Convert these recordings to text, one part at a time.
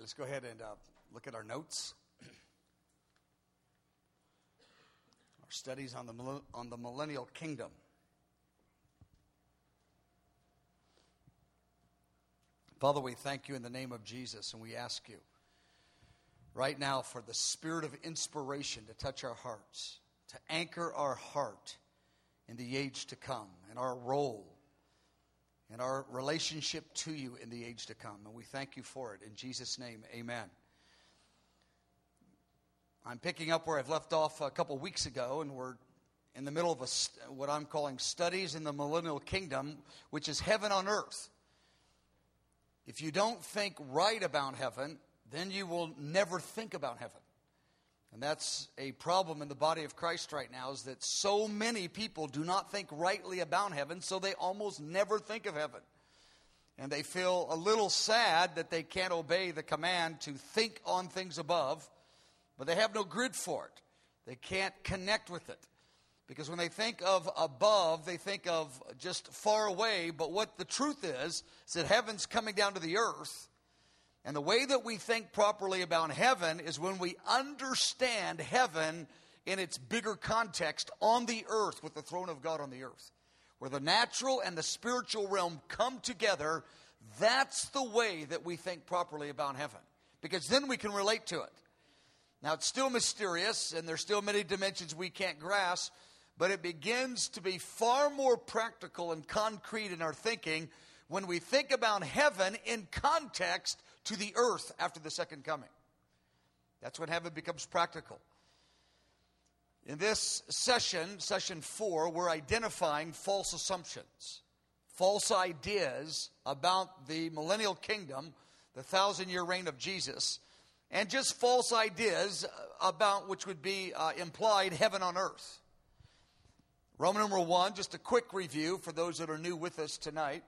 Let's go ahead and look at our notes. Our studies on the millennial kingdom. Father, we thank you in the name of Jesus, and we ask you right now for the spirit of inspiration to touch our hearts, to anchor our heart in the age to come, and our role and our relationship to you in the age to come. And we thank you for it. In Jesus' name, amen. I'm picking up where I've left off a couple weeks ago, and we're in the middle of what I'm calling studies in the millennial kingdom, which is heaven on earth. If you don't think right about heaven, then you will never think about heaven. And that's a problem in the body of Christ right now, is that so many people do not think rightly about heaven, so they almost never think of heaven. And they feel a little sad that they can't obey the command to think on things above, but they have no grid for it. They can't connect with it. Because when they think of above, they think of just far away, but what the truth is that heaven's coming down to the earth. And the way that we think properly about heaven is when we understand heaven in its bigger context on the earth, with the throne of God on the earth. Where the natural and the spiritual realm come together, that's the way that we think properly about heaven. Because then we can relate to it. Now, it's still mysterious, and there's still many dimensions we can't grasp, but it begins to be far more practical and concrete in our thinking when we think about heaven in context to the earth after the second coming. That's when heaven becomes practical. In this session 4, we're identifying false assumptions, false ideas about the millennial kingdom, the 1,000-year reign of Jesus, and just false ideas about which would be implied heaven on earth. Roman numeral 1, just a quick review for those that are new with us tonight.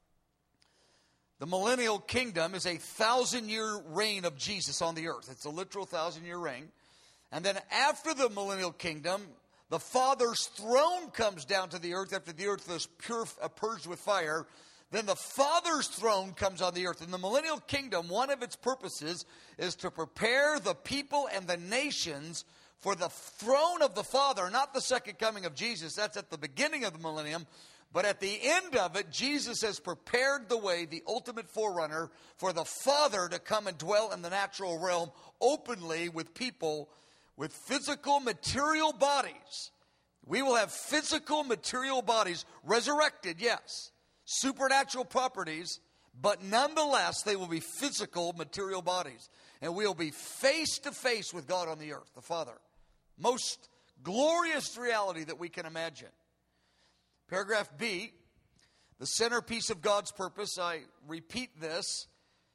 The millennial kingdom is a 1,000-year reign of Jesus on the earth. It's a literal 1,000-year reign. And then after the millennial kingdom, the Father's throne comes down to the earth after the earth is purged with fire. Then the Father's throne comes on the earth. In the millennial kingdom, one of its purposes is to prepare the people and the nations for the throne of the Father, not the second coming of Jesus. That's at the beginning of the millennium. But at the end of it, Jesus has prepared the way, the ultimate forerunner, for the Father to come and dwell in the natural realm openly with people with physical material bodies. We will have physical material bodies, resurrected, yes, supernatural properties, but nonetheless they will be physical material bodies. And we will be face to face with God on the earth, the Father. Most glorious reality that we can imagine. Paragraph B, the centerpiece of God's purpose. I repeat this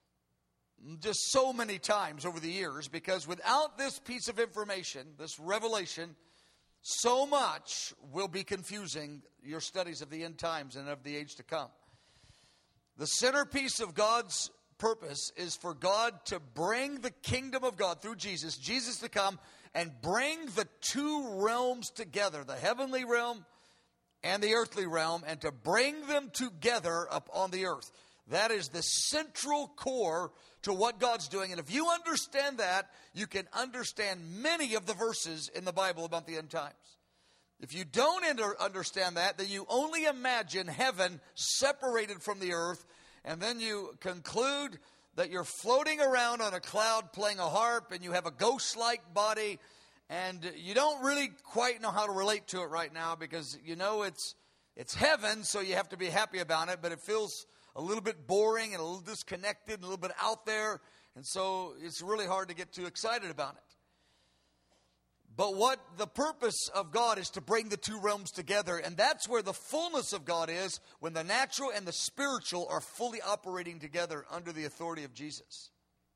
just so many times over the years, because without this piece of information, this revelation, so much will be confusing your studies of the end times and of the age to come. The centerpiece of God's purpose is for God to bring the kingdom of God through Jesus to come and bring the two realms together, the heavenly realm and the earthly realm, and to bring them together up on the earth. That is the central core to what God's doing. And if you understand that, you can understand many of the verses in the Bible about the end times. If you don't understand that, then you only imagine heaven separated from the earth, and then you conclude that you're floating around on a cloud playing a harp, and you have a ghost-like body, and you don't really quite know how to relate to it right now, because you know it's heaven, so you have to be happy about it, but it feels a little bit boring and a little disconnected and a little bit out there, and so it's really hard to get too excited about it. But what the purpose of God is to bring the two realms together, and that's where the fullness of God is, when the natural and the spiritual are fully operating together under the authority of Jesus.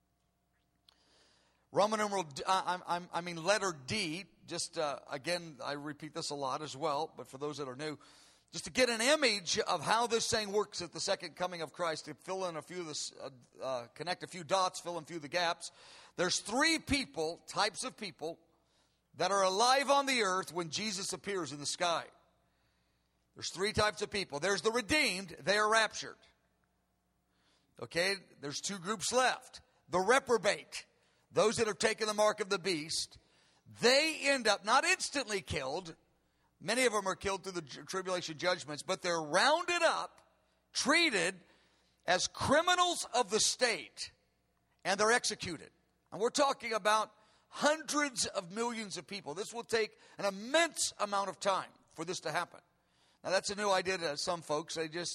Roman numeral, letter D, just again, I repeat this a lot as well, but for those that are new, just to get an image of how this thing works at the second coming of Christ, to fill in a few of this, connect a few dots, fill in a few of the gaps. There's three types of people that are alive on the earth when Jesus appears in the sky. There's three types of people. There's the redeemed, they are raptured. Okay, there's two groups left. the reprobate, those that have taken the mark of the beast, they end up not instantly killed. Many of them are killed through the tribulation judgments, but they're rounded up, treated as criminals of the state, and they're executed. And we're talking about hundreds of millions of people. This will take an immense amount of time for this to happen. Now, that's a new idea to some folks. They just,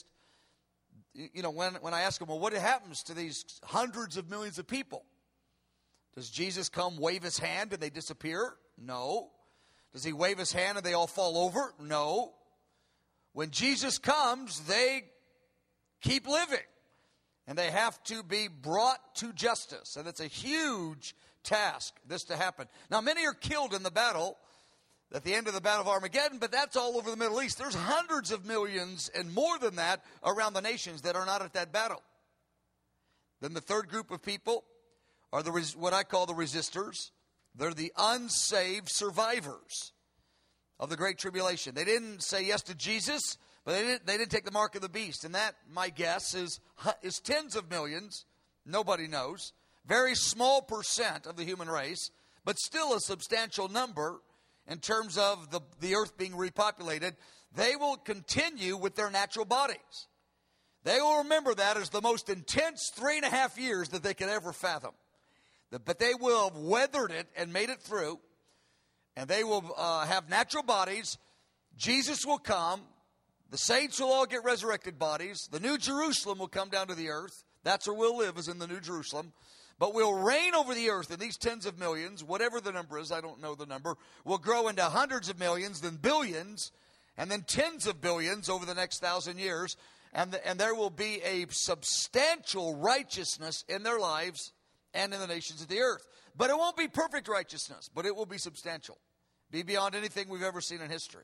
when I ask them, well, what happens to these hundreds of millions of people? Does Jesus come, wave his hand, and they disappear? No. Does he wave his hand and they all fall over? No. When Jesus comes, they keep living. And they have to be brought to justice. And it's a huge task, this to happen. Now, many are killed in the battle, at the end of the Battle of Armageddon, but that's all over the Middle East. There's hundreds of millions and more than that around the nations that are not at that battle. Then the third group of people are what I call the resistors. They're the unsaved survivors of the Great Tribulation. They didn't say yes to Jesus, but they didn't take the mark of the beast. And that, my guess, is tens of millions. Nobody knows. Very small percent of the human race, but still a substantial number in terms of the earth being repopulated. They will continue with their natural bodies. They will remember that as the most intense 3.5 years that they could ever fathom. But they will have weathered it and made it through. And they will have natural bodies. Jesus will come. The saints will all get resurrected bodies. The New Jerusalem will come down to the earth. That's where we'll live, is in the New Jerusalem. But we'll reign over the earth, and these tens of millions, whatever the number is, I don't know the number, will grow into hundreds of millions, then billions, and then tens of billions over the next 1,000 years. And there will be a substantial righteousness in their lives and in the nations of the earth. But it won't be perfect righteousness, but it will be substantial. Be beyond anything we've ever seen in history.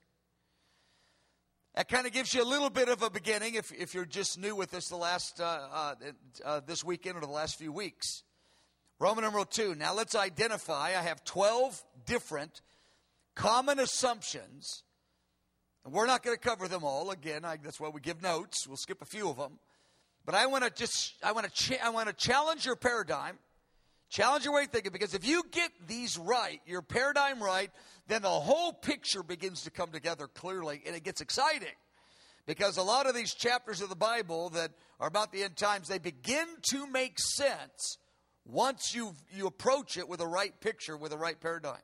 That kind of gives you a little bit of a beginning if you're just new with us this weekend or the last few weeks. Roman numeral 2. Now let's identify. I have 12 different common assumptions. And we're not going to cover them all. Again, that's why we give notes. We'll skip a few of them. But I want to challenge your paradigm. Challenge your way of thinking, because if you get these right, your paradigm right, then the whole picture begins to come together clearly, and it gets exciting. Because a lot of these chapters of the Bible that are about the end times, they begin to make sense once you approach it with a right picture, with a right paradigm.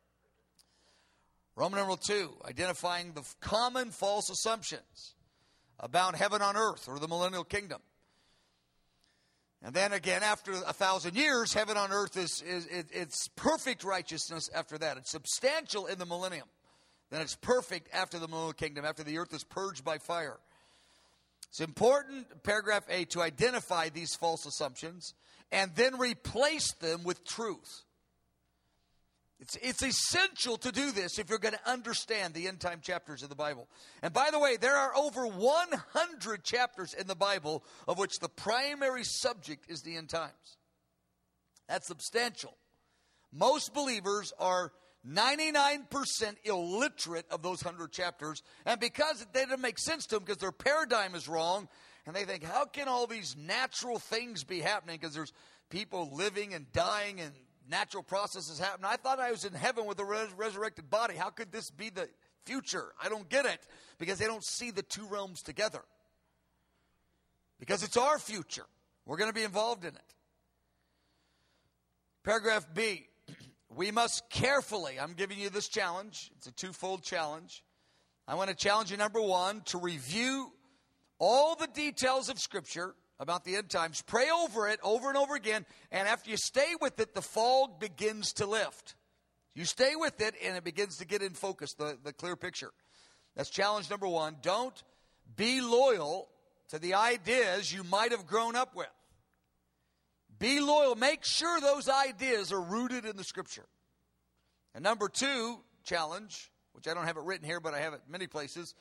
Roman numeral 2, identifying the common false assumptions about heaven on earth or the millennial kingdom. And then again, after 1,000 years, heaven on earth it's perfect righteousness after that. It's substantial in the millennium. Then it's perfect after the millennial kingdom, after the earth is purged by fire. It's important, paragraph A, to identify these false assumptions and then replace them with truth. It's essential to do this if you're going to understand the end time chapters of the Bible. And by the way, there are over 100 chapters in the Bible of which the primary subject is the end times. That's substantial. Most believers are 99% illiterate of those 100 chapters. And because they don't make sense to them, because their paradigm is wrong, and they think, how can all these natural things be happening? Because there's people living and dying and natural processes happen. I thought I was in heaven with a resurrected body. How could this be the future? I don't get it, because they don't see the two realms together. Because it's our future. We're going to be involved in it. Paragraph B, we must carefully, I'm giving you this challenge. It's a twofold challenge. I want to challenge you, number one, to review all the details of Scripture about the end times. Pray over it over and over again. And after you stay with it, the fog begins to lift. You stay with it, and it begins to get in focus, the clear picture. That's challenge number one. Don't be loyal to the ideas you might have grown up with. Be loyal. Make sure those ideas are rooted in the Scripture. And number two, challenge, which I don't have it written here, but I have it many places.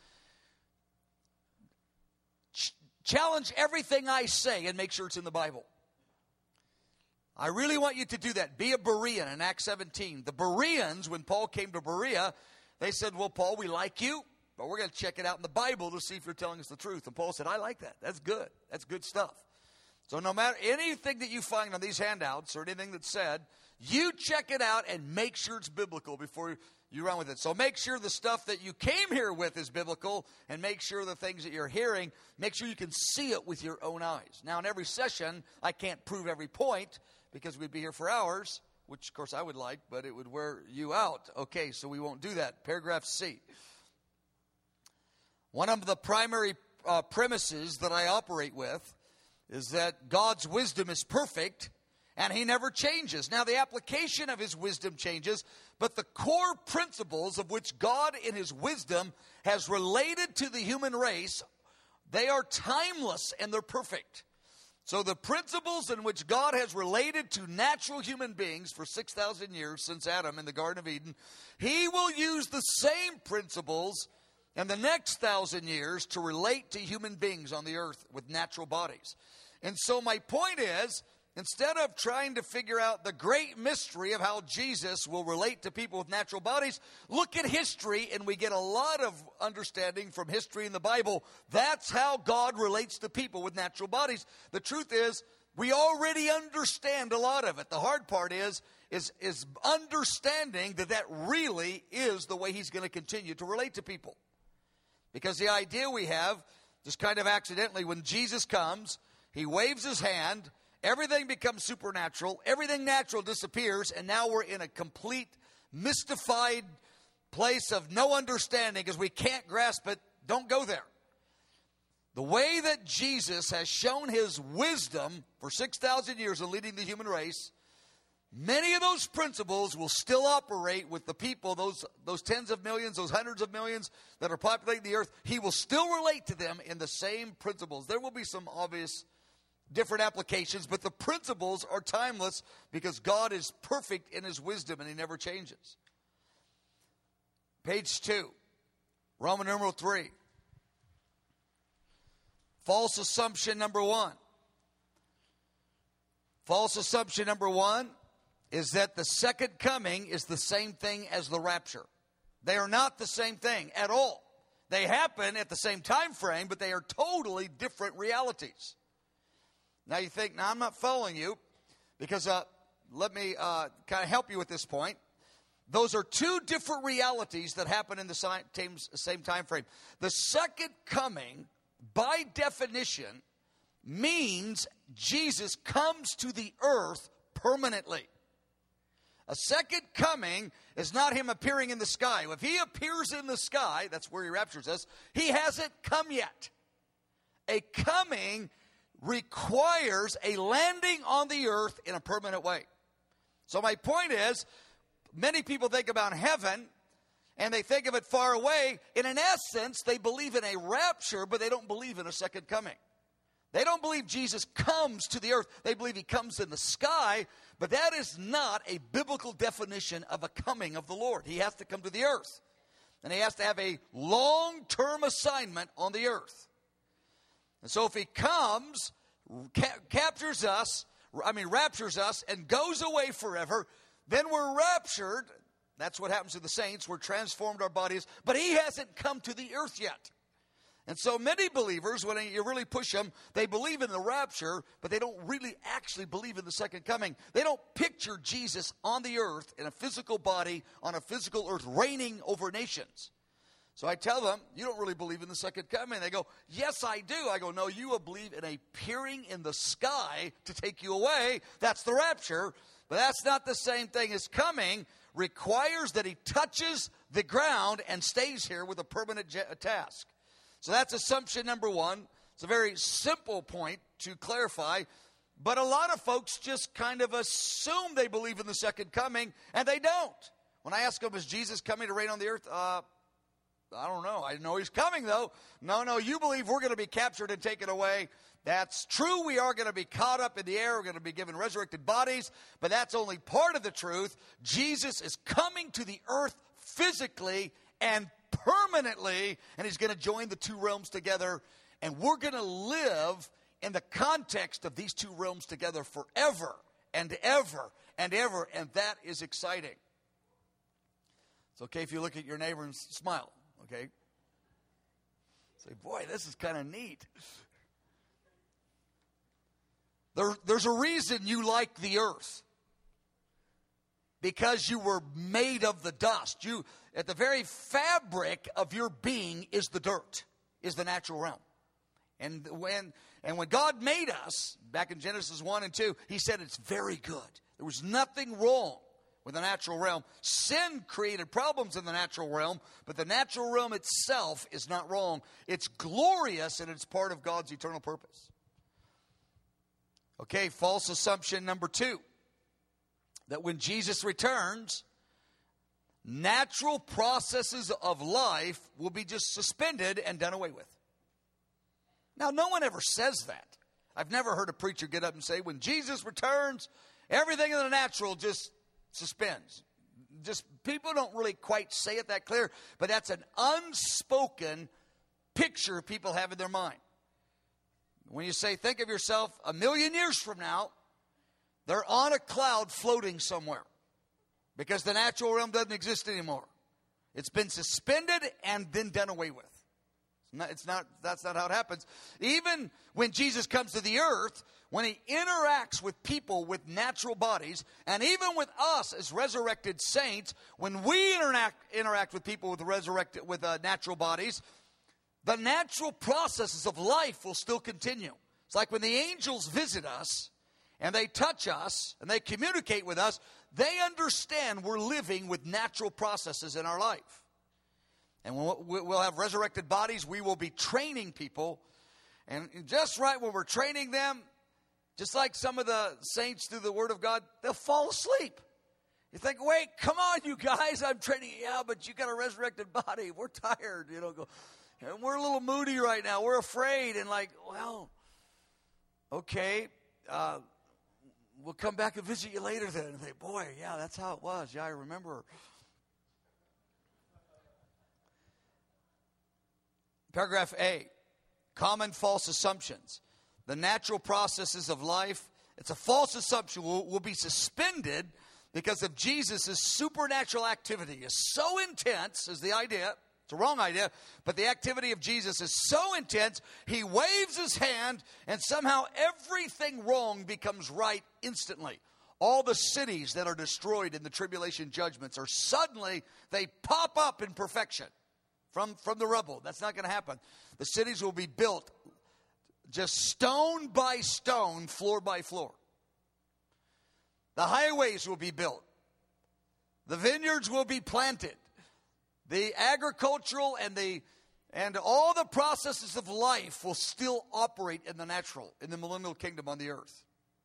Challenge everything I say and make sure it's in the Bible. I really want you to do that. Be a Berean in Acts 17. The Bereans, when Paul came to Berea, they said, well, Paul, we like you, but we're going to check it out in the Bible to see if you're telling us the truth. And Paul said, I like that. That's good. That's good stuff. So no matter anything that you find on these handouts or anything that's said, you check it out and make sure it's biblical before you run with it. So make sure the stuff that you came here with is biblical, and make sure the things that you're hearing, make sure you can see it with your own eyes. Now, in every session, I can't prove every point because we'd be here for hours, which, of course, I would like, but it would wear you out. Okay, so we won't do that. Paragraph C. One of the primary premises that I operate with is that God's wisdom is perfect, and He never changes. Now, the application of His wisdom changes, but the core principles of which God in His wisdom has related to the human race, they are timeless and they're perfect. So the principles in which God has related to natural human beings for 6,000 years since Adam in the Garden of Eden, He will use the same principles in the next 1,000 years to relate to human beings on the earth with natural bodies. And so my point is, instead of trying to figure out the great mystery of how Jesus will relate to people with natural bodies, look at history, and we get a lot of understanding from history in the Bible. That's how God relates to people with natural bodies. The truth is, we already understand a lot of it. The hard part is understanding that really is the way He's going to continue to relate to people. Because the idea we have, just kind of accidentally, when Jesus comes, He waves His hand, everything becomes supernatural, everything natural disappears, and now we're in a complete mystified place of no understanding because we can't grasp it. Don't go there. The way that Jesus has shown His wisdom for 6,000 years in leading the human race, many of those principles will still operate with the people, those tens of millions, those hundreds of millions that are populating the earth. He will still relate to them in the same principles. There will be some obvious different applications, but the principles are timeless because God is perfect in His wisdom and He never changes. Page 2, Roman numeral 3. False assumption number 1. False assumption number 1 is that the second coming is the same thing as the rapture. They are not the same thing at all. They happen at the same time frame, but they are totally different realities. Now you think, now I'm not following you, because let me kind of help you with this point. Those are two different realities that happen in the same time frame. The second coming, by definition, means Jesus comes to the earth permanently. A second coming is not Him appearing in the sky. If He appears in the sky, that's where He raptures us, He hasn't come yet. A coming requires a landing on the earth in a permanent way. So my point is, many people think about heaven and they think of it far away. And in essence, they believe in a rapture, but they don't believe in a second coming. They don't believe Jesus comes to the earth. They believe He comes in the sky, but that is not a biblical definition of a coming of the Lord. He has to come to the earth, and He has to have a long-term assignment on the earth. And so if He comes, raptures us, and goes away forever, then we're raptured. That's what happens to the saints. We're transformed our bodies, but He hasn't come to the earth yet. And so many believers, when you really push them, they believe in the rapture, but they don't really actually believe in the second coming. They don't picture Jesus on the earth in a physical body, on a physical earth, reigning over nations. So I tell them, you don't really believe in the second coming. They go, yes, I do. I go, no, you believe in a appearing in the sky to take you away. That's the rapture. But that's not the same thing as coming. Requires that He touches the ground and stays here with a permanent task. So that's assumption number 1. It's a very simple point to clarify. But a lot of folks just kind of assume they believe in the second coming, and they don't. When I ask them, is Jesus coming to reign on the earth? I don't know. I know He's coming, though. No, you believe we're going to be captured and taken away. That's true. We are going to be caught up in the air. We're going to be given resurrected bodies. But that's only part of the truth. Jesus is coming to the earth physically and permanently, and He's going to join the two realms together. And we're going to live in the context of these two realms together forever and ever and ever. And that is exciting. It's okay if you look at your neighbor and smile. Okay? Say, boy, this is kind of neat. There's a reason you like the earth. Because you were made of the dust. You, at the very fabric of your being is the dirt, is the natural realm. And when God made us, back in Genesis 1 and 2, he said it's very good. There was nothing wrong with the natural realm. Sin created problems in the natural realm, but the natural realm itself is not wrong. It's glorious and it's part of God's eternal purpose. Okay, false assumption number 2. That when Jesus returns, natural processes of life will be just suspended and done away with. Now, no one ever says that. I've never heard a preacher get up and say, when Jesus returns, everything in the natural just suspends. Just people don't really quite say it that clear, but that's an unspoken picture people have in their mind. When you say, think of yourself 1,000,000 years from now, they're on a cloud floating somewhere because the natural realm doesn't exist anymore. It's been suspended and then done away with. That's not how it happens. Even when Jesus comes to the earth, when he interacts with people with natural bodies, and even with us as resurrected saints, when we interact with people with natural bodies, the natural processes of life will still continue. It's like when the angels visit us, and they touch us, and they communicate with us, they understand we're living with natural processes in our life. And we'll have resurrected bodies. We will be training people. And just right when we're training them, just like some of the saints through the Word of God, they'll fall asleep. You think, wait, come on, you guys, I'm training you. Yeah, but you got a resurrected body. We're tired. And we're a little moody right now. We're afraid. And like, well, okay, we'll come back and visit you later then. And they, boy, yeah, that's how it was. Yeah, I remember. Paragraph A, common false assumptions. The natural processes of life, it's a false assumption, will be suspended because of Jesus' supernatural activity is so intense, is the idea. It's a wrong idea, but the activity of Jesus is so intense, he waves his hand, and somehow everything wrong becomes right instantly. All the cities that are destroyed in the tribulation judgments are suddenly, they pop up in perfection from the rubble. That's not going to happen. The cities will be built just stone by stone, floor by floor. The highways will be built. The vineyards will be planted. The agricultural and all the processes of life will still operate in the natural, in the millennial kingdom on the earth.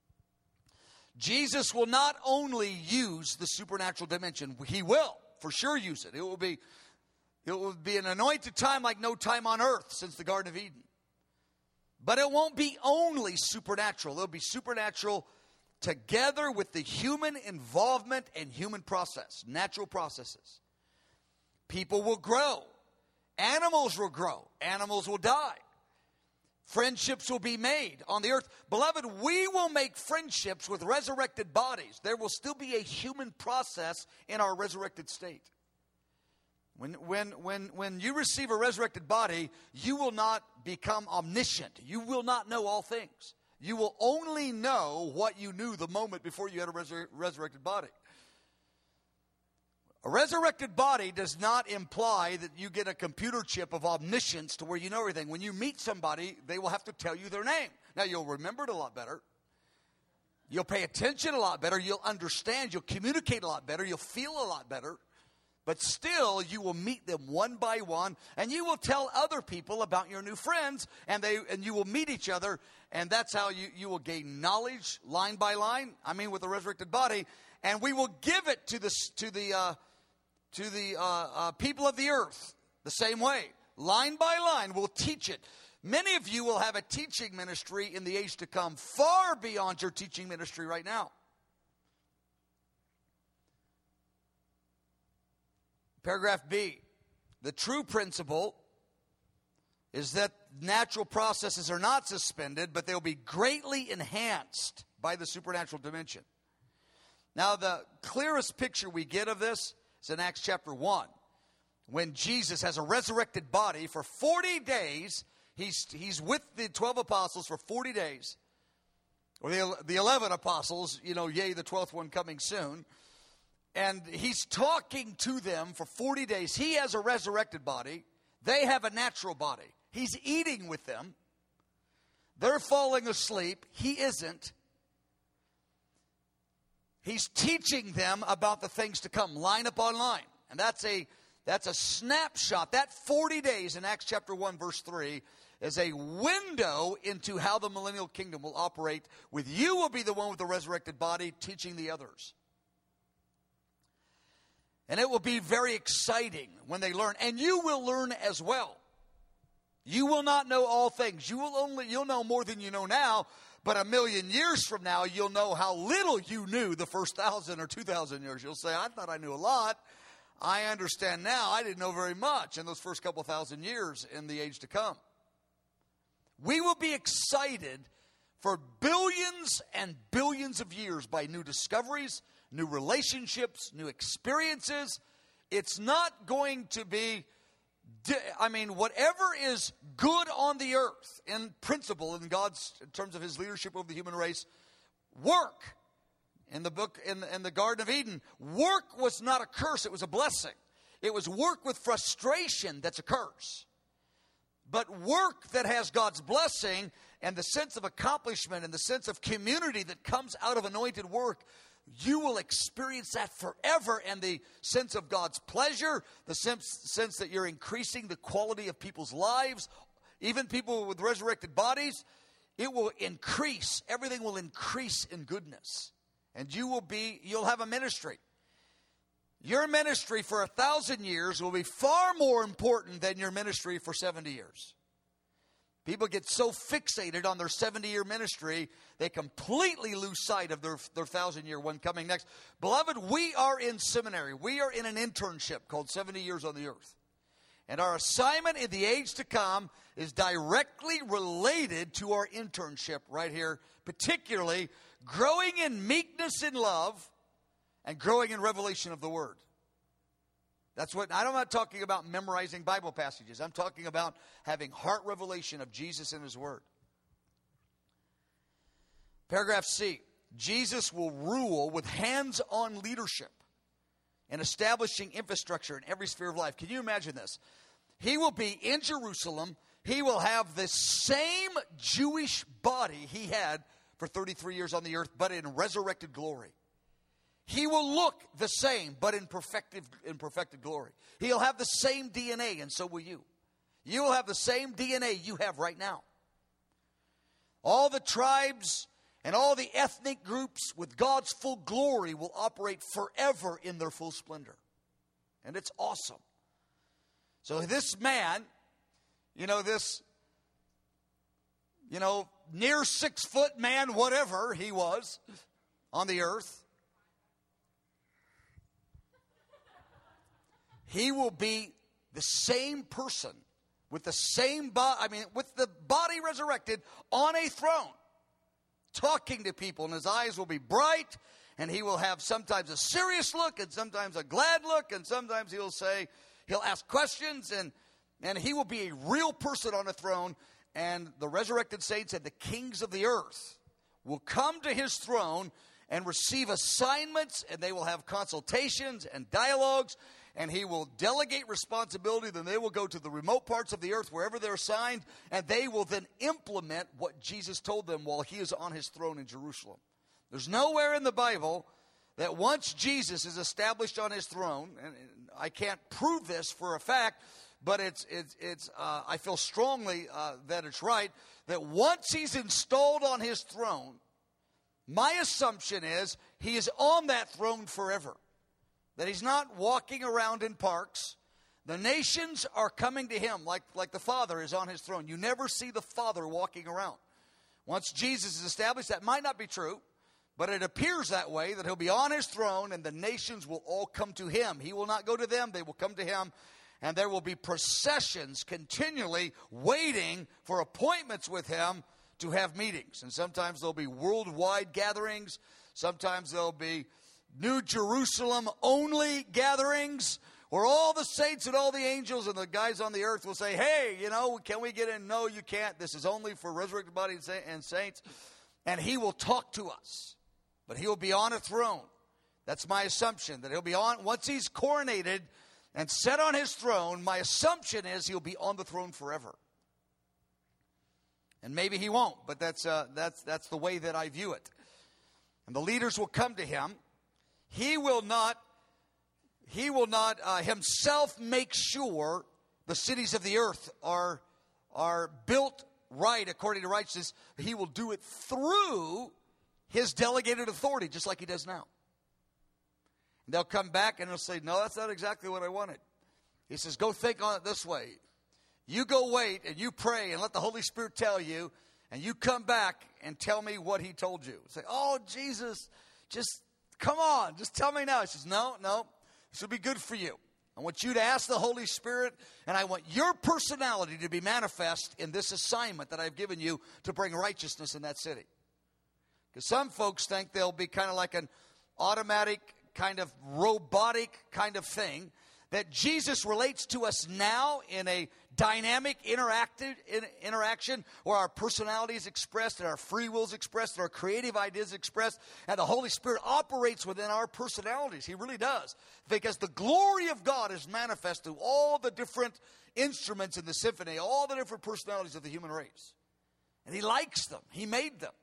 Jesus will not only use the supernatural dimension, he will for sure use it. It will be an anointed time like no time on earth since the Garden of Eden. But it won't be only supernatural. It'll be supernatural together with the human involvement and human process, natural processes. People will grow. Animals will grow. Animals will die. Friendships will be made on the earth. Beloved, we will make friendships with resurrected bodies. There will still be a human process in our resurrected state. When you receive a resurrected body, you will not become omniscient. You will not know all things. You will only know what you knew the moment before you had a resurrected body. A resurrected body does not imply that you get a computer chip of omniscience to where you know everything. When you meet somebody, they will have to tell you their name. Now, you'll remember it a lot better. You'll pay attention a lot better. You'll understand. You'll communicate a lot better. You'll feel a lot better. But still, you will meet them one by one, and you will tell other people about your new friends, and you will meet each other, and that's how you will gain knowledge line by line. I mean, with a resurrected body, and we will give it to the people of the earth the same way. Line by line, we'll teach it. Many of you will have a teaching ministry in the age to come, far beyond your teaching ministry right now. Paragraph B, the true principle is that natural processes are not suspended, but they'll be greatly enhanced by the supernatural dimension. Now, the clearest picture we get of this is in Acts chapter 1, when Jesus has a resurrected body for 40 days. He's with the 12 apostles for 40 days. or the 11 apostles, yea, the 12th one coming soon. And he's talking to them for 40 days. He has a resurrected body. They have a natural body. He's eating with them. They're falling asleep. He isn't. He's teaching them about the things to come, line upon line. And that's a snapshot. That 40 days in Acts chapter 1, verse 3 is a window into how the millennial kingdom will operate. With you will be the one with the resurrected body teaching the others. And it will be very exciting when they learn. And you will learn as well. You will not know all things. You'll know more than you know now. But 1,000,000 years from now, you'll know how little you knew the first 1,000 or 2,000 years. You'll say, I thought I knew a lot. I understand now. I didn't know very much in those first couple thousand years in the age to come. We will be excited for billions and billions of years by new discoveries, new relationships, new experiences. It's not going to be, whatever is good on the earth in principle in terms of his leadership over the human race, work. In the Garden of Eden, work was not a curse, it was a blessing. It was work with frustration that's a curse. But work that has God's blessing and the sense of accomplishment and the sense of community that comes out of anointed work, you will experience that forever. And the sense of God's pleasure, the sense that you're increasing the quality of people's lives, even people with resurrected bodies, it will increase. Everything will increase in goodness. And you'll have a ministry. Your ministry for 1,000 years will be far more important than your ministry for 70 years. People get so fixated on their 70-year ministry, they completely lose sight of their 1,000-year one coming next. Beloved, we are in seminary. We are in an internship called 70 Years on the Earth. And our assignment in the age to come is directly related to our internship right here, particularly growing in meekness and love and growing in revelation of the Word. I'm not talking about memorizing Bible passages. I'm talking about having heart revelation of Jesus and His Word. Paragraph C, Jesus will rule with hands-on leadership and establishing infrastructure in every sphere of life. Can you imagine this? He will be in Jerusalem. He will have the same Jewish body he had for 33 years on the earth, but in resurrected glory. He will look the same, but in perfected glory. He'll have the same DNA, and so will you. You will have the same DNA you have right now. All the tribes and all the ethnic groups with God's full glory will operate forever in their full splendor. And it's awesome. So this man, near 6 foot man, whatever he was on the earth, he will be the same person with the same with the body resurrected on a throne, talking to people, and his eyes will be bright, and he will have sometimes a serious look and sometimes a glad look, and sometimes he'll ask questions, and he will be a real person on a throne. And the resurrected saints and the kings of the earth will come to his throne and receive assignments, and they will have consultations and dialogues, and he will delegate responsibility. Then they will go to the remote parts of the earth wherever they're assigned, and they will then implement what Jesus told them while he is on his throne in Jerusalem. There's nowhere in the Bible that once Jesus is established on his throne, and I can't prove this for a fact, but I feel strongly that it's right, that once he's installed on his throne, my assumption is he is on that throne forever. That he's not walking around in parks. The nations are coming to him like the Father is on his throne. You never see the Father walking around. Once Jesus is established, that might not be true, but it appears that way, that he'll be on his throne and the nations will all come to him. He will not go to them, they will come to him. And there will be processions continually waiting for appointments with him to have meetings. And sometimes there'll be worldwide gatherings. Sometimes there'll be New Jerusalem only gatherings where all the saints and all the angels and the guys on the earth will say, hey, can we get in? No, you can't. This is only for resurrected bodies and saints. and he will talk to us. But he will be on a throne. That's my assumption, that he'll be on, once he's coronated and set on his throne, my assumption is he'll be on the throne forever. And maybe he won't, but that's the way that I view it. And the leaders will come to him. He will not himself make sure the cities of the earth are built right according to righteousness. He will do it through his delegated authority, just like he does now. And they'll come back and they'll say, no, that's not exactly what I wanted. He says, go think on it this way. You go wait and you pray and let the Holy Spirit tell you, and you come back and tell me what he told you. Say, oh, Jesus, just come on, just tell me now. He says, no, this will be good for you. I want you to ask the Holy Spirit, and I want your personality to be manifest in this assignment that I've given you to bring righteousness in that city. Because some folks think they'll be kind of like an automatic, kind of robotic kind of thing, that Jesus relates to us now in a dynamic interaction where our personality is expressed and our free will is expressed and our creative ideas expressed, and the Holy Spirit operates within our personalities. He really does. Because the glory of God is manifest through all the different instruments in the symphony, all the different personalities of the human race. And he likes them. He made them.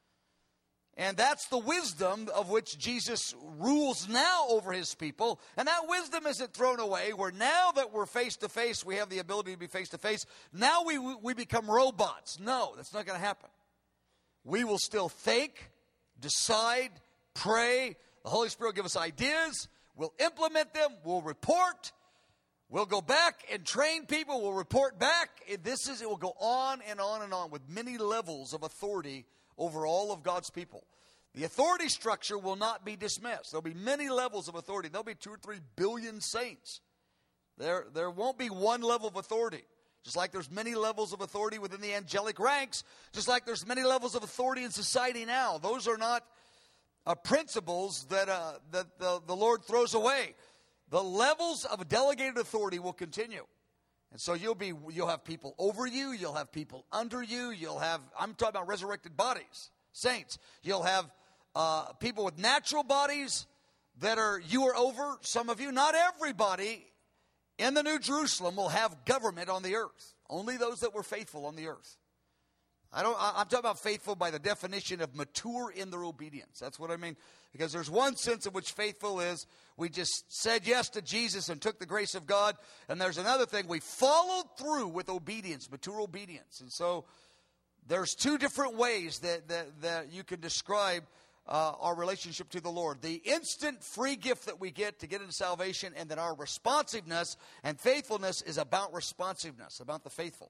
And that's the wisdom of which Jesus rules now over his people. And that wisdom isn't thrown away, where now that we're face to face, we have the ability to be face to face. Now we become robots. No, that's not going to happen. We will still think, decide, pray. The Holy Spirit will give us ideas. We'll implement them. We'll report. We'll go back and train people. We'll report back. It will go on and on and on with many levels of authority over all of God's people. The authority structure will not be dismissed. There'll be many levels of authority. There'll be 2 or 3 billion saints. There won't be one level of authority. Just like there's many levels of authority within the angelic ranks, just like there's many levels of authority in society now. Those are not principles that the Lord throws away. The levels of delegated authority will continue. And so you'll have people over you, you'll have people under you, I'm talking about resurrected bodies, saints. You'll have people with natural bodies you are over, some of you. Not everybody in the New Jerusalem will have government on the earth. Only those that were faithful on the earth. I'm talking about faithful by the definition of mature in their obedience. That's what I mean. Because there's one sense in which faithful is we just said yes to Jesus and took the grace of God. And there's another thing, we followed through with obedience, mature obedience. And so there's 2 different ways that you can describe our relationship to the Lord. The instant free gift that we get to get into salvation, and then our responsiveness and faithfulness is about responsiveness, about the faithful.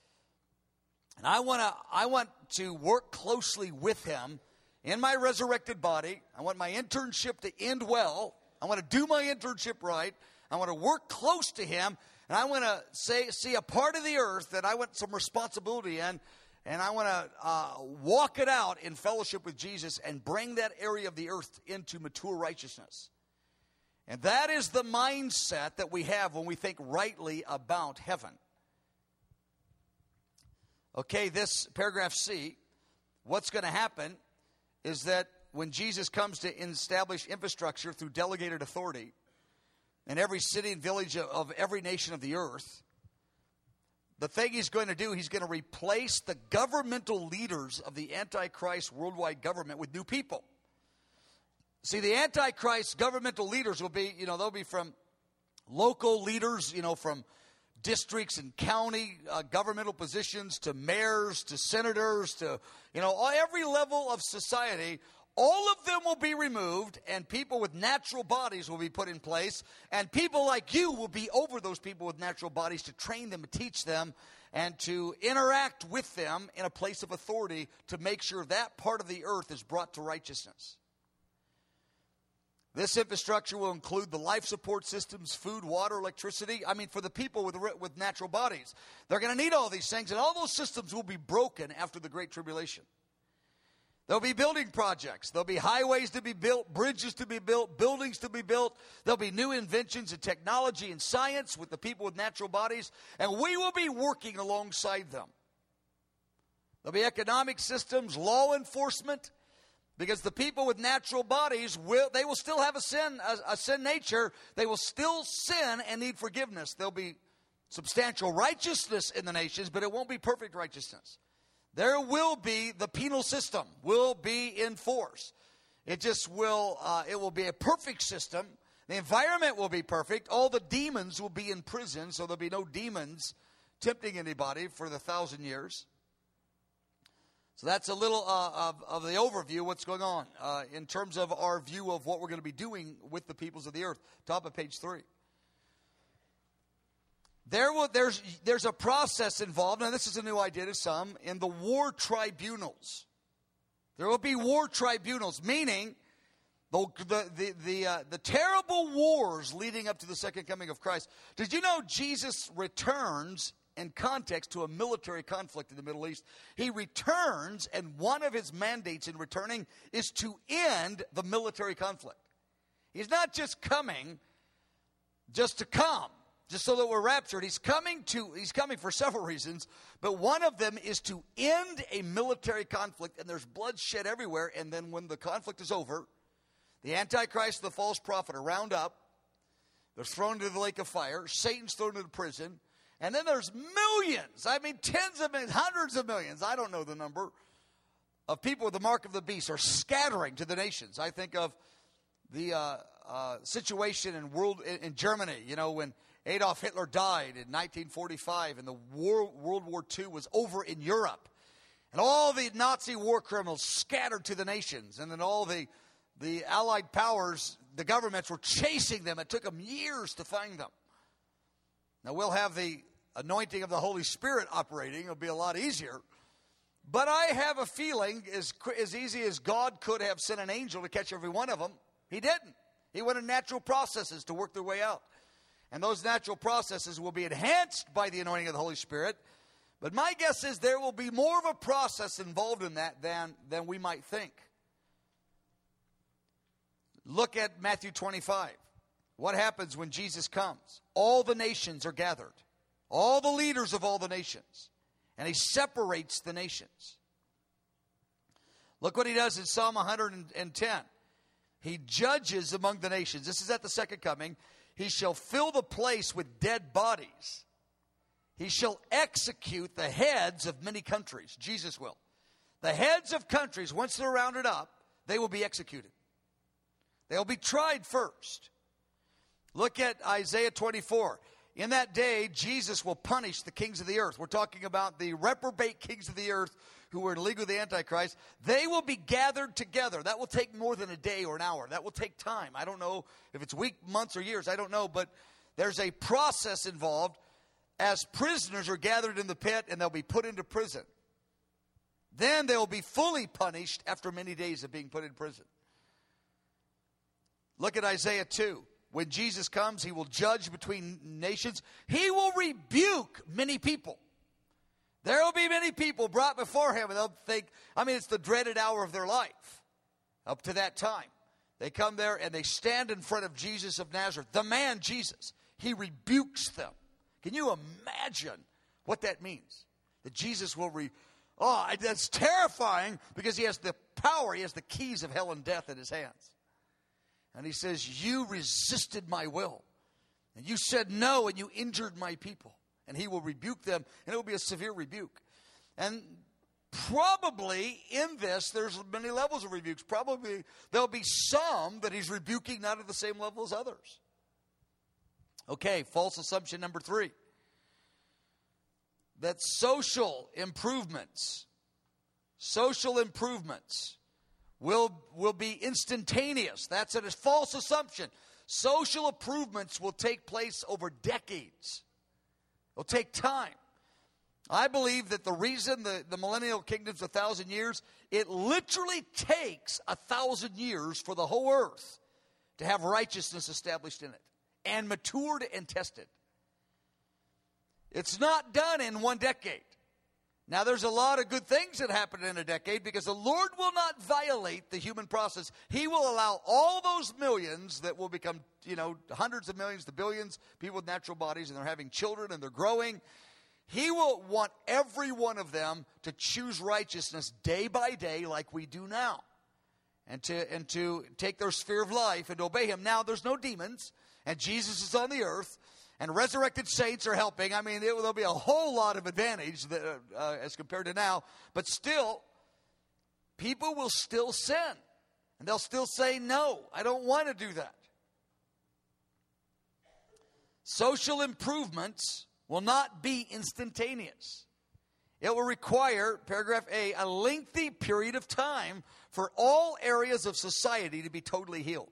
And I want to work closely with him in my resurrected body. I want my internship to end well. I want to do my internship right. I want to work close to him. And I want to see a part of the earth that I want some responsibility in. And I want to walk it out in fellowship with Jesus and bring that area of the earth into mature righteousness. And that is the mindset that we have when we think rightly about heaven. Okay, this paragraph C, what's going to happen is that when Jesus comes to establish infrastructure through delegated authority in every city and village of every nation of the earth, the thing he's going to do, he's going to replace the governmental leaders of the Antichrist worldwide government with new people. See, the Antichrist governmental leaders will be, they'll be from local leaders, from districts and county governmental positions to mayors to senators to, every level of society. All of them will be removed, and people with natural bodies will be put in place, and people like you will be over those people with natural bodies to train them, to teach them, and to interact with them in a place of authority to make sure that part of the earth is brought to righteousness. This infrastructure will include the life support systems, food, water, electricity. For the people with natural bodies. They're going to need all these things, and all those systems will be broken after the Great Tribulation. There'll be building projects. There'll be highways to be built, bridges to be built, buildings to be built. There'll be new inventions in technology and science with the people with natural bodies, and we will be working alongside them. There'll be economic systems, law enforcement, because the people with natural bodies will still have a sin nature. They will still sin and need forgiveness. There'll be substantial righteousness in the nations, but it won't be perfect righteousness. There will be, the penal system will be in force. It will be a perfect system. The environment will be perfect. All the demons will be in prison, so there'll be no demons tempting anybody for the 1,000 years. So that's a little of the overview, what's going on in terms of our view of what we're going to be doing with the peoples of the earth. Top of page 3. There's a process involved, and this is a new idea to some, in the war tribunals. There will be war tribunals, meaning the terrible wars leading up to the second coming of Christ. Did you know Jesus returns in context to a military conflict in the Middle East? He returns, and one of his mandates in returning is to end the military conflict. He's not just coming just to come, just so that we're raptured. He's coming for several reasons, but one of them is to end a military conflict, and there's bloodshed everywhere, and then when the conflict is over, the Antichrist and the false prophet are round up. They're thrown into the lake of fire. Satan's thrown into prison. And then there's millions, tens of millions, hundreds of millions, I don't know the number, of people with the mark of the beast are scattering to the nations. I think of the situation in Germany, when Adolf Hitler died in 1945 and the World War II was over in Europe. And all the Nazi war criminals scattered to the nations. And then all the Allied powers, the governments were chasing them. It took them years to find them. Now, we'll have the anointing of the Holy Spirit operating. It'll be a lot easier. But I have a feeling as easy as God could have sent an angel to catch every one of them, he didn't. He went in natural processes to work their way out. And those natural processes will be enhanced by the anointing of the Holy Spirit. But my guess is there will be more of a process involved in that than we might think. Look at Matthew 25. What happens when Jesus comes? All the nations are gathered. All the leaders of all the nations. And he separates the nations. Look what he does in Psalm 110. He judges among the nations. This is at the second coming. He shall fill the place with dead bodies. He shall execute the heads of many countries. Jesus will. The heads of countries, once they're rounded up, they will be executed. They'll be tried first. Look at Isaiah 24. In that day, Jesus will punish the kings of the earth. We're talking about the reprobate kings of the earth who were in league with the Antichrist. They will be gathered together. That will take more than a day or an hour. That will take time. I don't know if it's weeks, months, or years. I don't know. But there's a process involved as prisoners are gathered in the pit and they'll be put into prison. Then they'll be fully punished after many days of being put in prison. Look at Isaiah 2. When Jesus comes, he will judge between nations. He will rebuke many people. There will be many people brought before him, and they'll think, it's the dreaded hour of their life up to that time. They come there, and they stand in front of Jesus of Nazareth, the man Jesus. He rebukes them. Can you imagine what that means? That Jesus will that's terrifying because he has the power, he has the keys of hell and death in his hands. And he says, you resisted my will. And you said no, and you injured my people. And he will rebuke them, and it will be a severe rebuke. And probably in this, there's many levels of rebukes. Probably there'll be some that he's rebuking not at the same level as others. Okay, false assumption number 3. That social improvements will be instantaneous. That's a false assumption. Social improvements will take place over decades. It'll take time. I believe that the reason the millennial kingdom's 1,000 years, it literally takes 1,000 years for the whole earth to have righteousness established in it and matured and tested. It's not done in 1 decade. Now, there's a lot of good things that happen in a decade because the Lord will not violate the human process. He will allow all those millions that will become, hundreds of millions to billions, people with natural bodies, and they're having children and they're growing. He will want every one of them to choose righteousness day by day like we do now. And to take their sphere of life and to obey him. Now there's no demons, and Jesus is on the earth, and resurrected saints are helping. I mean, there'll be a whole lot of advantage as compared to now. But still, people will still sin. And they'll still say, no, I don't want to do that. Social improvements will not be instantaneous. It will require, paragraph A, a lengthy period of time for all areas of society to be totally healed.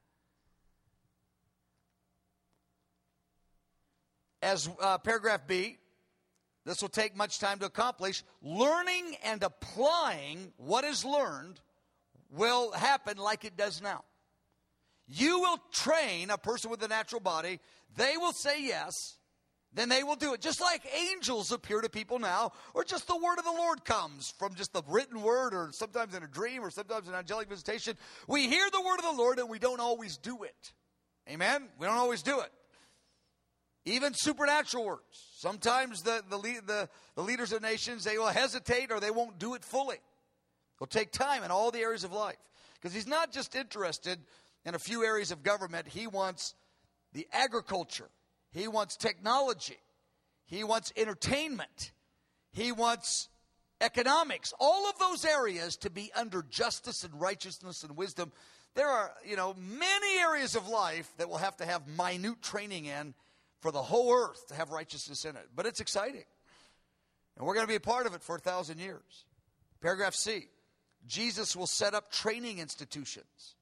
As paragraph B, this will take much time to accomplish. Learning and applying what is learned will happen like it does now. You will train a person with a natural body. They will say yes. Then they will do it. Just like angels appear to people now, or just the word of the Lord comes from just the written word, or sometimes in a dream, or sometimes an angelic visitation. We hear the word of the Lord and we don't always do it. Amen? We don't always do it. Even supernatural words. Sometimes the leaders of nations, they will hesitate or they won't do it fully. It'll take time in all the areas of life. Because he's not just interested in a few areas of government. He wants the agriculture. He wants technology. He wants entertainment. He wants economics. All of those areas to be under justice and righteousness and wisdom. There are, many areas of life that will have to have minute training in for the whole earth to have righteousness in it. But it's exciting. And we're going to be a part of it for 1,000 years. Paragraph C. Jesus will set up training institutions.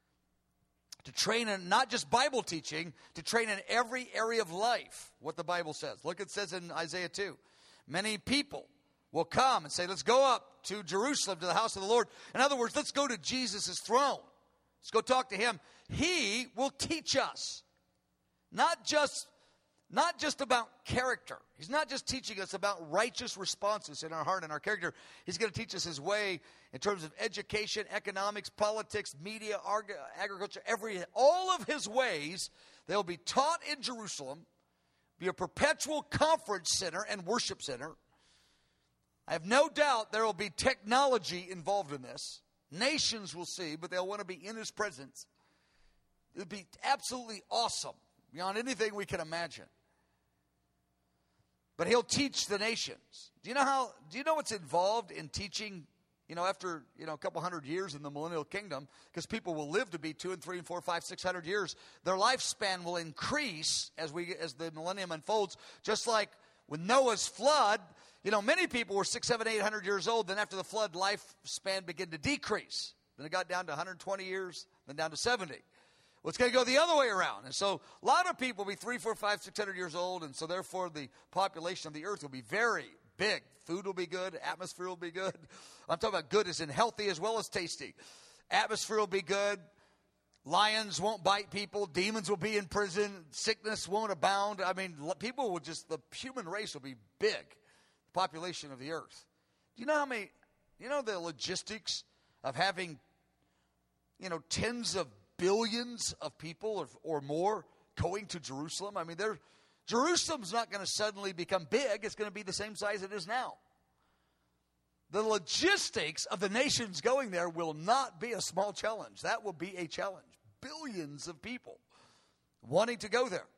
To train in not just Bible teaching, to train in every area of life, what the Bible says. Look, it says in Isaiah 2, many people will come and say, let's go up to Jerusalem, to the house of the Lord. In other words, let's go to Jesus' throne. Let's go talk to him. He will teach us, not just about character. He's not just teaching us about righteous responses in our heart and our character. He's going to teach us his way in terms of education, economics, politics, media, agriculture, everything. All of his ways, they'll be taught in Jerusalem, be a perpetual conference center and worship center. I have no doubt there will be technology involved in this. Nations will see, but they'll want to be in his presence. It'll be absolutely awesome, beyond anything we can imagine. But he'll teach the nations. Do you know what's involved in teaching, after, a couple hundred years in the millennial kingdom? Because people will live to be 2 and 3 and 4, 5, 600 years. Their lifespan will increase as the millennium unfolds. Just like with Noah's flood, many people were 600, 700, 800 years old. Then after the flood, lifespan began to decrease. Then it got down to 120 years, then down to 70. Well, it's going to go the other way around. And so a lot of people will be 3, 4, 5, 600 years old. And so therefore the population of the earth will be very big. Food will be good. Atmosphere will be good. I'm talking about good as in healthy as well as tasty. Atmosphere will be good. Lions won't bite people. Demons will be in prison. Sickness won't abound. I mean, the human race will be big. The population of the earth. Do you know the logistics of having, tens of billions of people or more going to Jerusalem? I mean, Jerusalem's not going to suddenly become big. It's going to be the same size it is now. The logistics of the nations going there will not be a small challenge. That will be a challenge. Billions of people wanting to go there.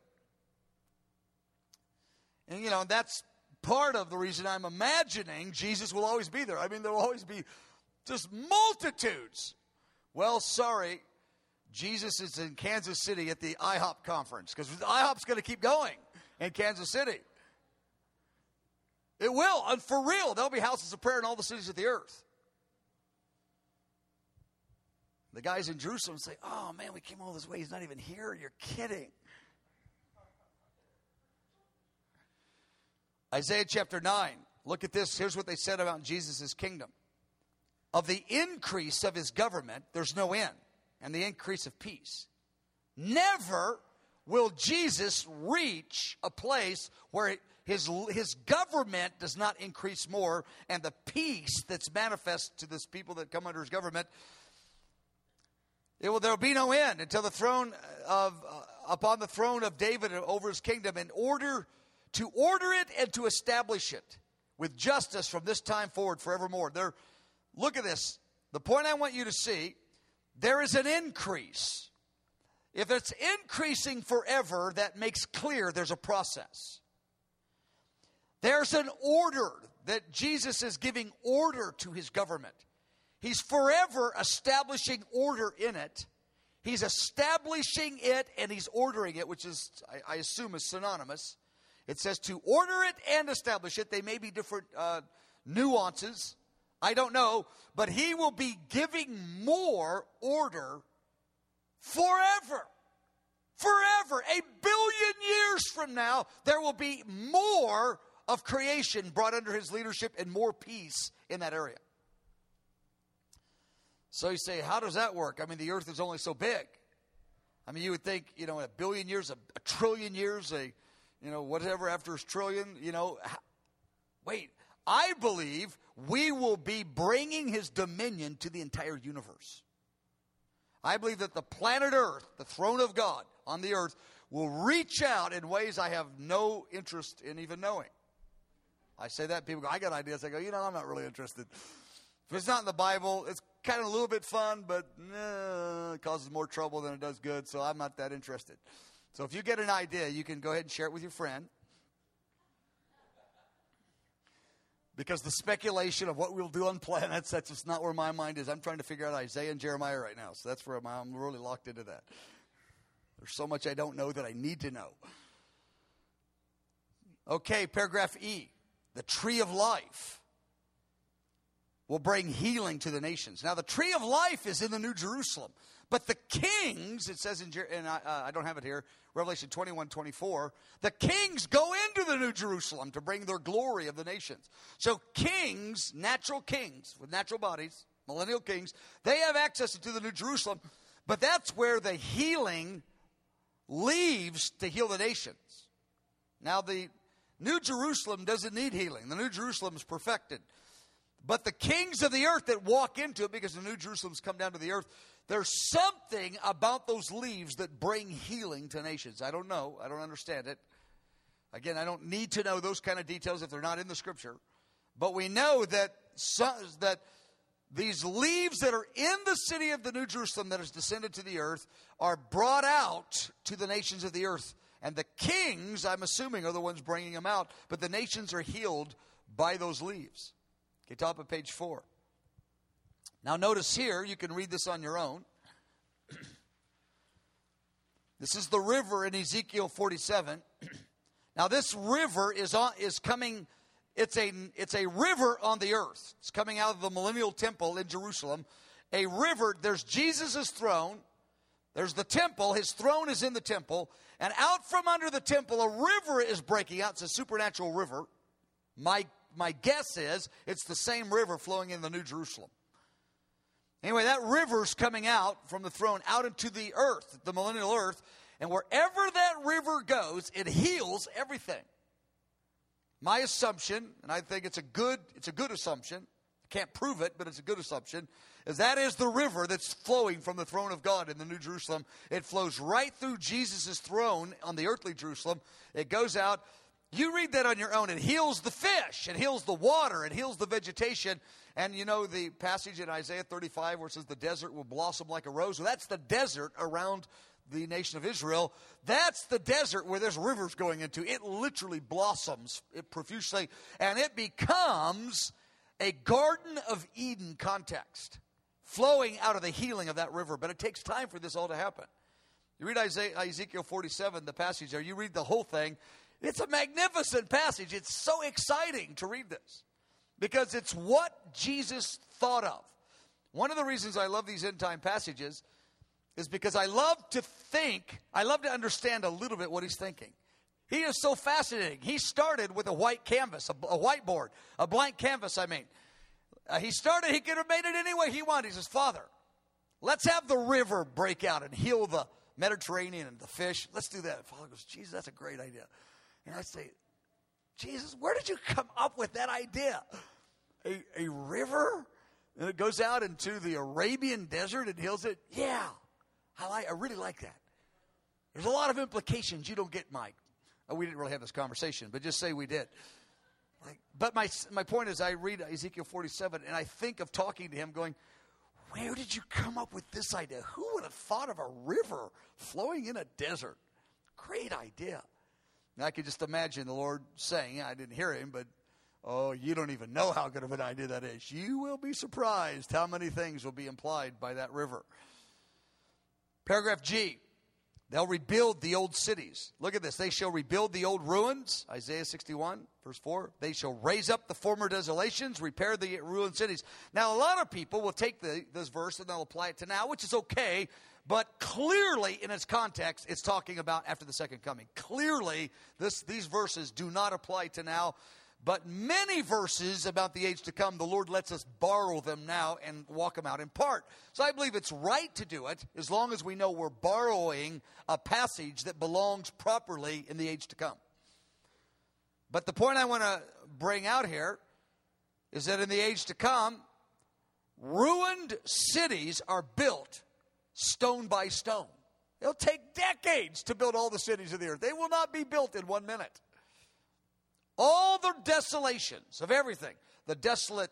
And, that's part of the reason I'm imagining Jesus will always be there. I mean, there will always be just multitudes. Well, sorry. Jesus is in Kansas City at the IHOP conference, because IHOP's going to keep going in Kansas City. It will, and for real, there'll be houses of prayer in all the cities of the earth. The guys in Jerusalem say, oh man, we came all this way, he's not even here. You're kidding. Isaiah chapter 9, look at this. Here's what they said about Jesus' kingdom. Of the increase of his government, there's no end. And the increase of peace. Never will Jesus reach a place where his government does not increase more, and the peace that's manifest to this people that come under his government, there will be no end until upon the throne of David over his kingdom, in order to order it and to establish it with justice from this time forward forevermore. Look at this. The point I want you to see, there is an increase. If it's increasing forever, that makes clear there's a process. There's an order that Jesus is giving order to his government. He's forever establishing order in it. He's establishing it and he's ordering it, which is, I assume, is synonymous. It says to order it and establish it. They may be different nuances. I don't know. But he will be giving more order forever. Forever. 1 billion years from now, there will be more of creation brought under his leadership and more peace in that area. So you say, how does that work? I mean, the earth is only so big. I mean, you would think, in 1 billion years, a trillion years, whatever after a trillion, wait, I believe we will be bringing his dominion to the entire universe. I believe that the planet Earth, the throne of God on the earth, will reach out in ways I have no interest in even knowing. I say that, people go, I got ideas. I go, I'm not really interested. If it's not in the Bible, it's kind of a little bit fun, but it causes more trouble than it does good, so I'm not that interested. So if you get an idea, you can go ahead and share it with your friend. Because the speculation of what we'll do on planets, that's just not where my mind is. I'm trying to figure out Isaiah and Jeremiah right now, so that's where I'm really locked into that. There's so much I don't know that I need to know. Okay, paragraph E. The tree of life will bring healing to the nations. Now, the tree of life is in the New Jerusalem. But the kings, it says I don't have it here, Revelation 21:24, the kings go into the New Jerusalem to bring their glory of the nations. So kings, natural kings with natural bodies, millennial kings, they have access to the New Jerusalem. But that's where the healing leaves to heal the nations. Now, the New Jerusalem doesn't need healing. The New Jerusalem is perfected. But the kings of the earth that walk into it, because the New Jerusalem's come down to the earth, there's something about those leaves that bring healing to nations. I don't know. I don't understand it. Again, I don't need to know those kind of details if they're not in the Scripture. But we know that these leaves that are in the city of the New Jerusalem that has descended to the earth are brought out to the nations of the earth. And the kings, I'm assuming, are the ones bringing them out. But the nations are healed by those leaves. Okay, top of page 4. Now notice here, you can read this on your own. This is the river in Ezekiel 47. Now this river is coming, it's a river on the earth. It's coming out of the millennial temple in Jerusalem. A river, there's Jesus' throne. There's the temple. His throne is in the temple. And out from under the temple, a river is breaking out. It's a supernatural river. My guess is it's the same river flowing in the New Jerusalem. Anyway, that river's coming out from the throne out into the earth, the millennial earth. And wherever that river goes, it heals everything. My assumption, and I think it's a good assumption. I can't prove it, but it's a good assumption, is that is the river that's flowing from the throne of God in the New Jerusalem. It flows right through Jesus' throne on the earthly Jerusalem. It goes out. You read that on your own. It heals the fish. It heals the water. It heals the vegetation. And you know the passage in Isaiah 35 where it says the desert will blossom like a rose. Well, that's the desert around the nation of Israel. That's the desert where there's rivers going into. It literally blossoms profusely. And it becomes a Garden of Eden context, flowing out of the healing of that river. But it takes time for this all to happen. You read Ezekiel 47, the passage there. You read the whole thing. It's a magnificent passage. It's so exciting to read this because it's what Jesus thought of. One of the reasons I love these end-time passages is because I love to understand a little bit what he's thinking. He is so fascinating. He started with a white canvas, a whiteboard, a blank canvas, I mean. He could have made it any way he wanted. He says, Father, let's have the river break out and heal the Mediterranean and the fish. Let's do that. Father goes, Jesus, that's a great idea. And I say, Jesus, where did you come up with that idea? A river? And it goes out into the Arabian desert and heals it? Yeah, I really like that. There's a lot of implications you don't get, Mike. We didn't really have this conversation, but just say we did. But my point is, I read Ezekiel 47, and I think of talking to him going, where did you come up with this idea? Who would have thought of a river flowing in a desert? Great idea. And I could just imagine the Lord saying, I didn't hear him, but, oh, you don't even know how good of an idea that is. You will be surprised how many things will be implied by that river. Paragraph G. They'll rebuild the old cities. Look at this. They shall rebuild the old ruins. Isaiah 61, verse 4. They shall raise up the former desolations, repair the ruined cities. Now, a lot of people will take this verse and they'll apply it to now, which is okay. But clearly, in its context, it's talking about after the second coming. Clearly, these verses do not apply to now. But many verses about the age to come, the Lord lets us borrow them now and walk them out in part. So I believe it's right to do it as long as we know we're borrowing a passage that belongs properly in the age to come. But the point I want to bring out here is that in the age to come, ruined cities are built stone by stone. It'll take decades to build all the cities of the earth. They will not be built in 1 minute. All the desolations of everything, the desolate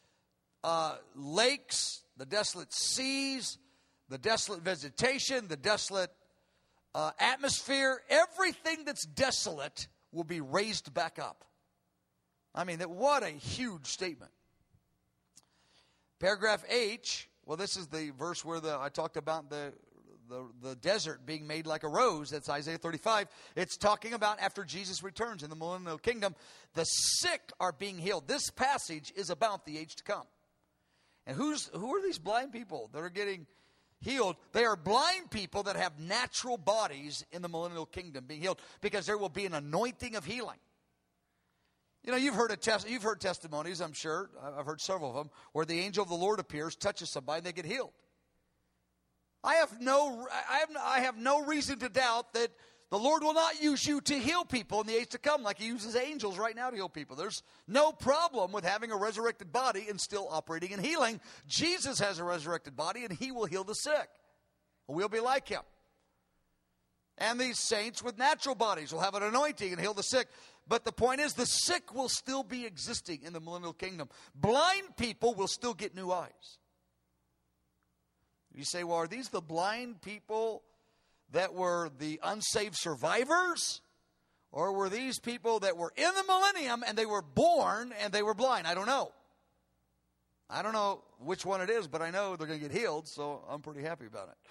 lakes, the desolate seas, the desolate vegetation, the desolate atmosphere, everything that's desolate will be raised back up. I mean, what a huge statement. Paragraph H, well, this is the verse where I talked about the desert being made like a rose. That's Isaiah 35. It's talking about after Jesus returns in the millennial kingdom, the sick are being healed. This passage is about the age to come. And who are these blind people that are getting healed? They are blind people that have natural bodies in the millennial kingdom being healed, because there will be an anointing of healing. You know, you've heard testimonies, I'm sure. I've heard several of them, where the angel of the Lord appears, touches somebody, and they get healed. I have no reason to doubt that the Lord will not use you to heal people in the age to come like he uses angels right now to heal people. There's no problem with having a resurrected body and still operating in healing. Jesus has a resurrected body, and he will heal the sick. We'll be like him. And these saints with natural bodies will have an anointing and heal the sick. But the point is, the sick will still be existing in the millennial kingdom. Blind people will still get new eyes. You say, well, are these the blind people that were the unsaved survivors? Or were these people that were in the millennium and they were born and they were blind? I don't know. I don't know which one it is, but I know they're going to get healed, so I'm pretty happy about it.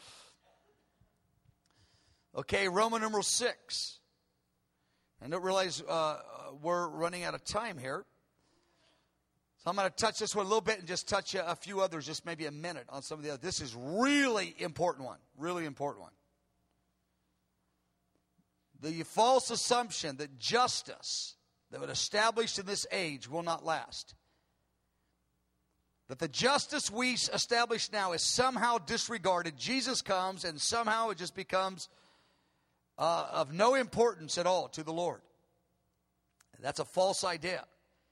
Okay, Roman numeral 6. I don't realize we're running out of time here. So I'm going to touch this one a little bit and just touch a few others, just maybe a minute on some of the others. This is really important one, really important one. The false assumption that justice that was established in this age will not last. That the justice we establish now is somehow disregarded. Jesus comes and somehow it just becomes of no importance at all to the Lord. That's a false idea.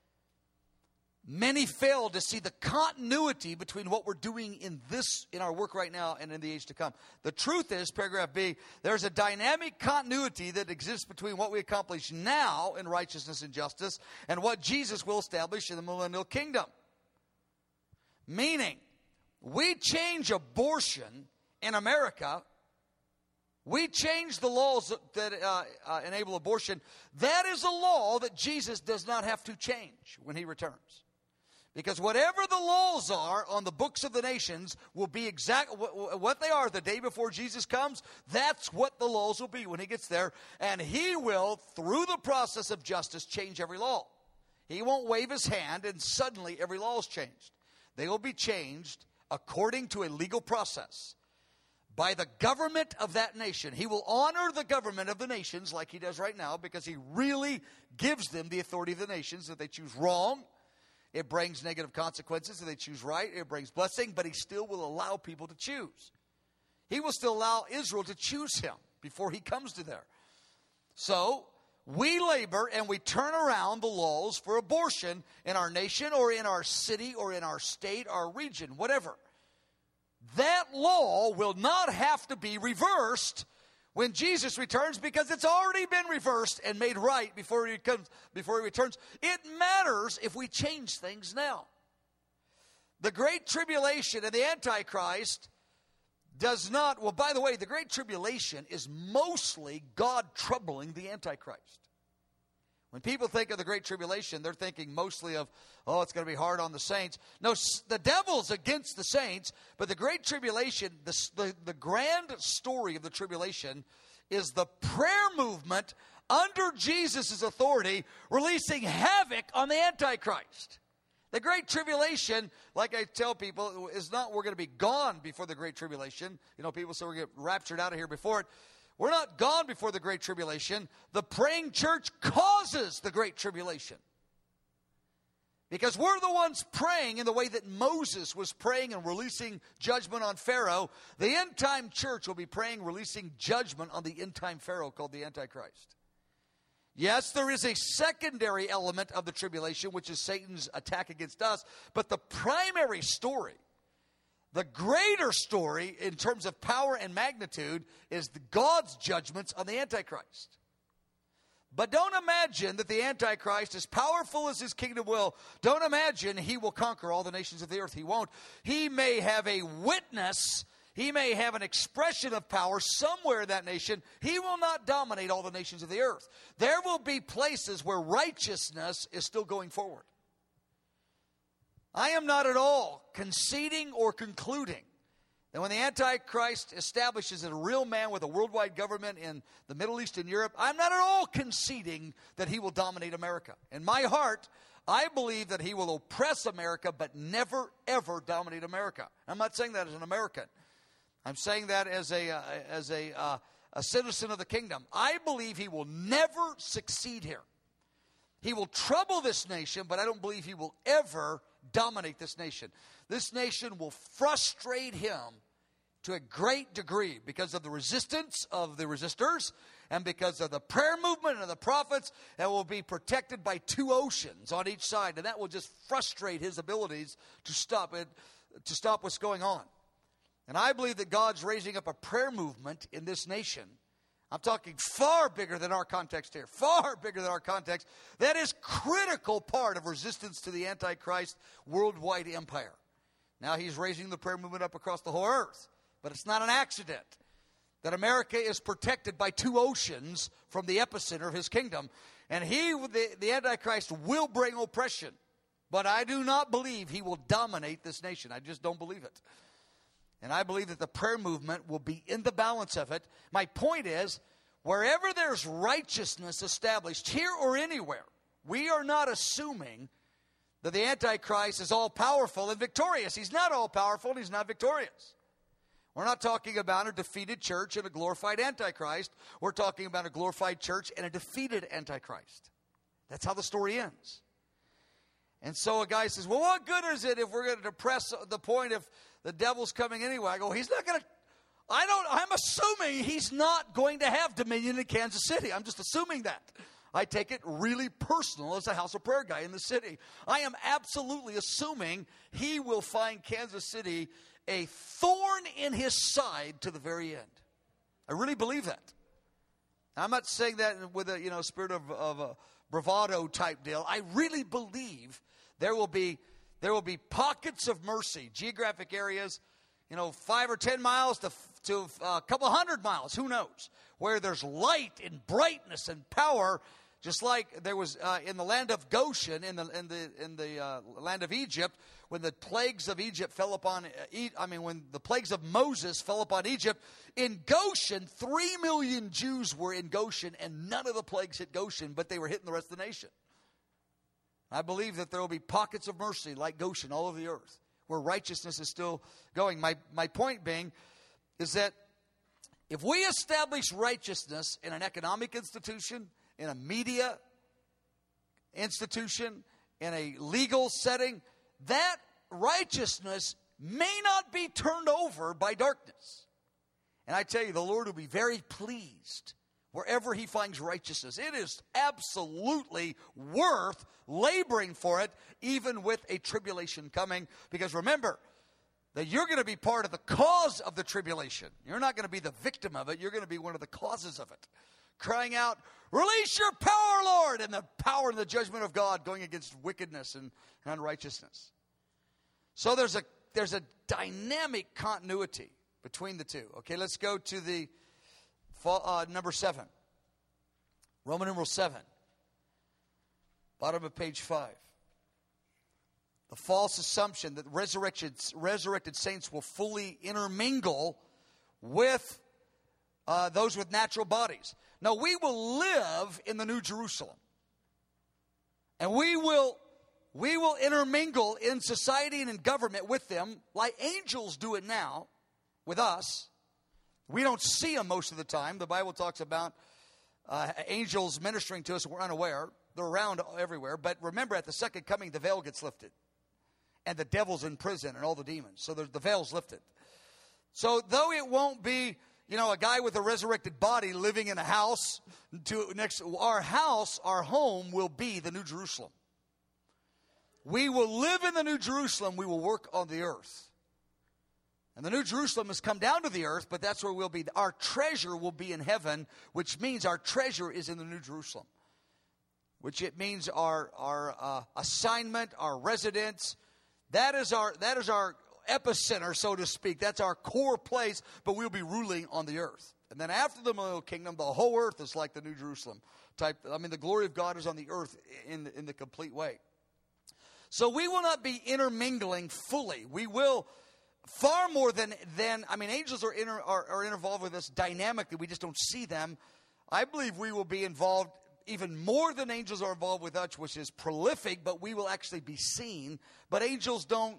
Many fail to see the continuity between what we're doing in our work right now and in the age to come. The truth is, paragraph B, there's a dynamic continuity that exists between what we accomplish now in righteousness and justice and what Jesus will establish in the millennial kingdom. Meaning, we change abortion in America. We change the laws that enable abortion. That is a law that Jesus does not have to change when he returns. Because whatever the laws are on the books of the nations will be exactly what they are the day before Jesus comes. That's what the laws will be when he gets there. And he will, through the process of justice, change every law. He won't wave his hand and suddenly every law is changed. They will be changed according to a legal process by the government of that nation. He will honor the government of the nations like he does right now, because he really gives them the authority of the nations. If they choose wrong, it brings negative consequences. If they choose right, it brings blessing. But he still will allow people to choose. He will still allow Israel to choose him before he comes to there. So we labor and we turn around the laws for abortion in our nation or in our city or in our state, our region, whatever. That law will not have to be reversed when Jesus returns, because it's already been reversed and made right before he returns. It matters if we change things now. The Great Tribulation and the Antichrist does not, well, by the way, the Great Tribulation is mostly God troubling the Antichrist. When people think of the Great Tribulation, they're thinking mostly of, oh, it's going to be hard on the saints. No, the devil's against the saints, but the Great Tribulation, the grand story of the tribulation is the prayer movement under Jesus' authority releasing havoc on the Antichrist. The Great Tribulation, like I tell people, is not we're going to be gone before the Great Tribulation. You know, people say we're going to get raptured out of here before it. We're not gone before the Great Tribulation. The praying church causes the Great Tribulation. Because we're the ones praying in the way that Moses was praying and releasing judgment on Pharaoh. The end-time church will be praying, releasing judgment on the end-time Pharaoh called the Antichrist. Yes, there is a secondary element of the tribulation, which is Satan's attack against us. But the primary story, the greater story in terms of power and magnitude, is God's judgments on the Antichrist. But don't imagine that the Antichrist, as powerful as his kingdom will, don't imagine he will conquer all the nations of the earth. He won't. He may have a witness. He may have an expression of power somewhere in that nation. He will not dominate all the nations of the earth. There will be places where righteousness is still going forward. I am not at all conceding or concluding that when the Antichrist establishes a real man with a worldwide government in the Middle East and Europe, I'm not at all conceding that he will dominate America. In my heart, I believe that he will oppress America but never, ever dominate America. I'm not saying that as an American. I'm saying that as a citizen of the kingdom. I believe he will never succeed here. He will trouble this nation, but I don't believe he will ever dominate this nation. This nation will frustrate him to a great degree because of the resistance of the resistors and because of the prayer movement and the prophets, and will be protected by two oceans on each side, and that will just frustrate his abilities to stop what's going on. And I believe that God's raising up a prayer movement in this nation. I'm talking far bigger than our context here, far bigger than our context. That is critical part of resistance to the Antichrist worldwide empire. Now he's raising the prayer movement up across the whole earth. But it's not an accident that America is protected by two oceans from the epicenter of his kingdom. And the Antichrist will bring oppression. But I do not believe he will dominate this nation. I just don't believe it. And I believe that the prayer movement will be in the balance of it. My point is, wherever there's righteousness established, here or anywhere, we are not assuming that the Antichrist is all-powerful and victorious. He's not all-powerful and he's not victorious. We're not talking about a defeated church and a glorified Antichrist. We're talking about a glorified church and a defeated Antichrist. That's how the story ends. And so a guy says, well, what good is it if we're going to depress the point if the devil's coming anyway? I go, he's not going to, I'm assuming he's not going to have dominion in Kansas City. I'm just assuming that. I take it really personal as a house of prayer guy in the city. I am absolutely assuming he will find Kansas City a thorn in his side to the very end. I really believe that. I'm not saying that with a spirit of a bravado type deal. I really believe there will be pockets of mercy, geographic areas, 5 or 10 miles to a couple hundred miles, who knows, where there's light and brightness and power, just like there was in the land of Goshen, in the land of Egypt, when the plagues of Egypt fell upon, when the plagues of Moses fell upon Egypt, in Goshen, 3 million Jews were in Goshen, and none of the plagues hit Goshen, but they were hitting the rest of the nation. I believe that there will be pockets of mercy like Goshen all over the earth, where righteousness is still going. My point being is that if we establish righteousness in an economic institution, in a media institution, in a legal setting, that righteousness may not be turned over by darkness. And I tell you, the Lord will be very pleased wherever he finds righteousness. It is absolutely worth laboring for it, even with a tribulation coming. Because remember, that you're going to be part of the cause of the tribulation. You're not going to be the victim of it. You're going to be one of the causes of it. Crying out, release your power, Lord, and the power and the judgment of God going against wickedness and unrighteousness. So there's a dynamic continuity between the two. Okay, let's go to the number 7. Roman numeral 7. Bottom of page 5. The false assumption that resurrected saints will fully intermingle with those with natural bodies. No, we will live in the New Jerusalem. And we will intermingle in society and in government with them like angels do it now with us. We don't see them most of the time. The Bible talks about angels ministering to us and we're unaware. They're around everywhere. But remember, at the second coming, the veil gets lifted. And the devil's in prison and all the demons. So the veil's lifted. So though it won't be, a guy with a resurrected body living in a house, our house, our home will be the New Jerusalem. We will live in the New Jerusalem. We will work on the earth. And the New Jerusalem has come down to the earth, but that's where we'll be. Our treasure will be in heaven, which means our treasure is in the New Jerusalem. Which it means our assignment, our residence. That is our epicenter, so to speak. That's our core place, but we'll be ruling on the earth. And then after the millennial kingdom, the whole earth is like the New Jerusalem type. The glory of God is on the earth in the complete way. So we will not be intermingling fully. We will far more than angels are involved with us dynamically. We just don't see them. I believe we will be involved even more than angels are involved with us, which is prolific, but we will actually be seen. But angels don't,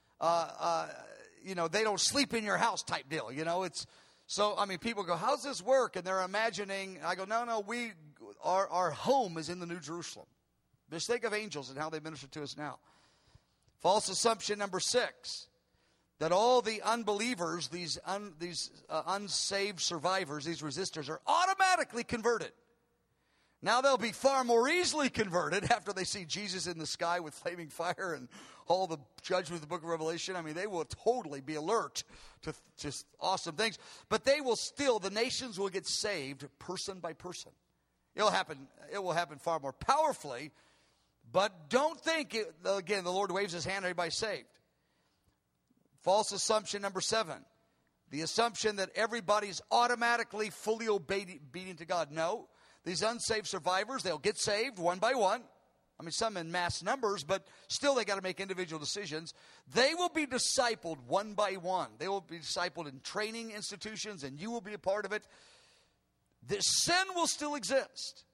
they don't sleep in your house type deal. It's so. People go, "How's this work?" And they're imagining. I go, "No. Our home is in the New Jerusalem." Just think of angels and how they minister to us now. False assumption number 6. That all the unbelievers, these unsaved survivors, these resistors, are automatically converted. Now they'll be far more easily converted after they see Jesus in the sky with flaming fire and all the judgment of the book of Revelation. They will totally be alert to just awesome things. But the nations will get saved person by person. It will happen far more powerfully. But don't think, again, the Lord waves his hand and everybody's saved. False assumption number 7. The assumption that everybody's automatically fully obedient to God. No. These unsaved survivors, they'll get saved one by one. Some in mass numbers, but still they got to make individual decisions. They will be discipled one by one. They will be discipled in training institutions, and you will be a part of it. The sin will still exist.